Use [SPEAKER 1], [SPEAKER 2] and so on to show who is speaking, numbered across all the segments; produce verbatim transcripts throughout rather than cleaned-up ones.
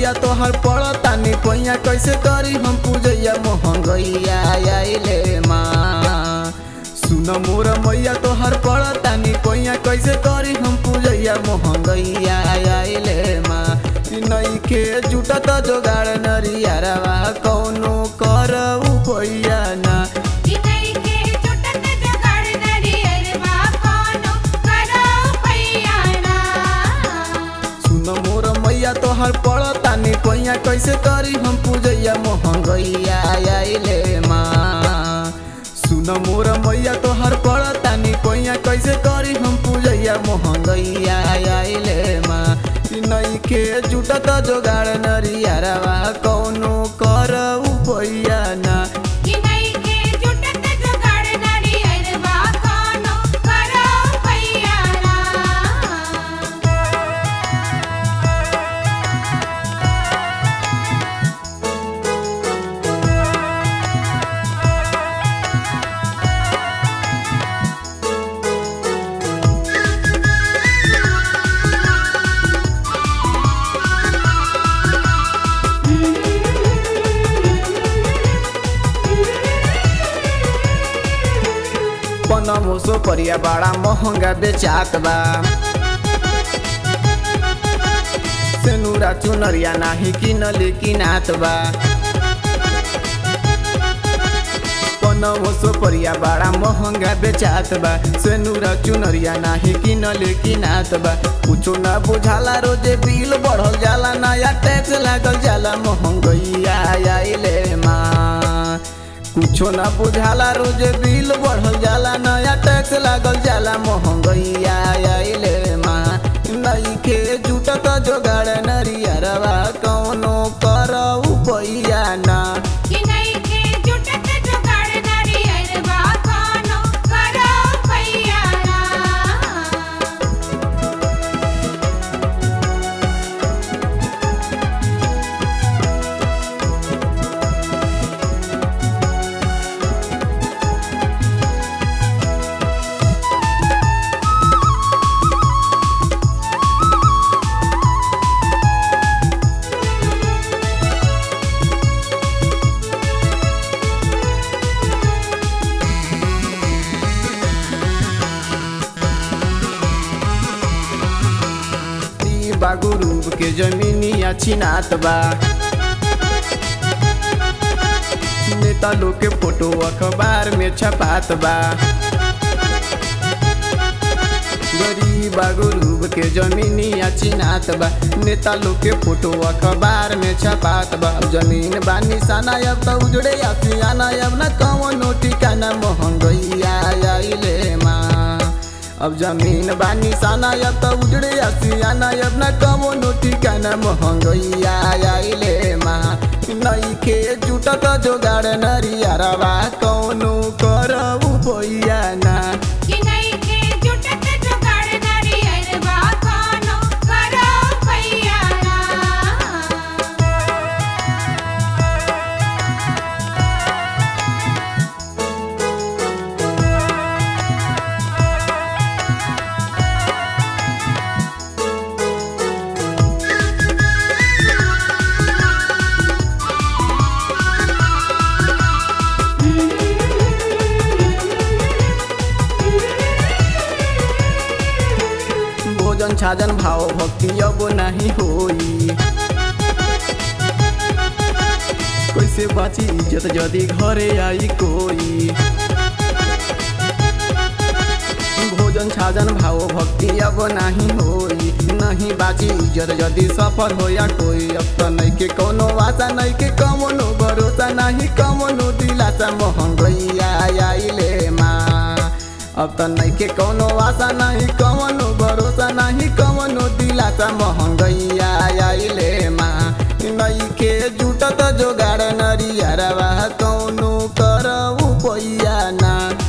[SPEAKER 1] मैया तोहर पड़तानी पैया कैसे करी हम पूजैया मोहंगैया आइले माँ। सुन मोर मैया तोहर पड़तानी पैया कैसे करी हम पूजैया मोहंगैया आइले माँ। नइखे जुटत जोगाड़ नरियरवा कौनो कर उपैया ना। तोहर पड़तानी पैया कैसे करी हम पूजैया मोहंगैया आइले माँ। सुन मोर मैया तोहर पड़तानी पैया कैसे करी हम पूजैया मोहंगैया आइले माँ। नइखे जुटत जोगाड़ नरियरवा कौनो कर उपैया ना। पनमोसो परिया बड़ा महंगा बेचात बा। सेनुरा चुनरिया नाही किनले किनात बा। पनमोसो परिया बड़ा महंगा बेचात बा। सेनुरा चुनरिया नाही किनले किनात बा। कुछो ना बुझाला रोजे बिल बढ़ल जाला नया टैक्स लागल जाला महंगैया आइले माँ। कुछो ना बुझाला रोजे बिल बढ़ल जाला नया टैक्स लागल जाला महंगैया आइले माँ। नइखे जुटत जोगाड़ नरियरवा कौनो कर उपैया ना। बागुरूब के जमीनिया छिनात बा। नेता लोग के फोटो अखबार में छपात बा। गरीब बागुरूब के जमीनिया छिनात बा। नेता लोग के फोटो अखबार में छपात बा। जमीन बा निशाना अब तो उजड़े आसियाना अब न कौनो ठिकाना महंगैया आइले माँ। अब जमीन बा निशाना अब तो उजड़े आसियाना अब न कौनो ठिकाना महंगैया आइले माँ। नइखे जुटत जोगाड़ नरियरवा कौनो कर उपैया ना। भोजन छाजन भाव भक्ति अब नहीं होई। कैसे बाची इज्जत जदी घरे आई कोई। भोजन छाजन भाव भक्ति अब नहीं होई। नहीं बाची इज्जत जदी सफर होया कोई। अब तो नइखे कौनो आशा नइखे कौनो भरोसा नहीं कौनो दिलासा महंगैया आइले माँ। अब तो नइखे कौनो आशा नहीं कौनो भरोसा नहीं कौनो दिलासा महंगैया आइले माँ। नइखे जुटत जोगाड़ नरियरवा कौनो कर उपैया ना।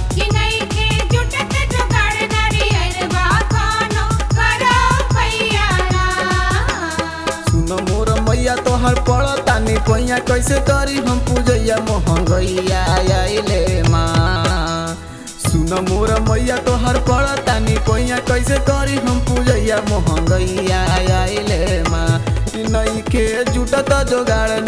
[SPEAKER 1] सुन मोर मैया तोहर पड़तानी पैया कैसे करी हम पूजैया मोहंगैया आइले माँ। सुन मोर मैया तोहर पड़तानी पैया कैसे करी हम पूजैया मोहंगैया आइले माँ। नइखे जुट जोगाड़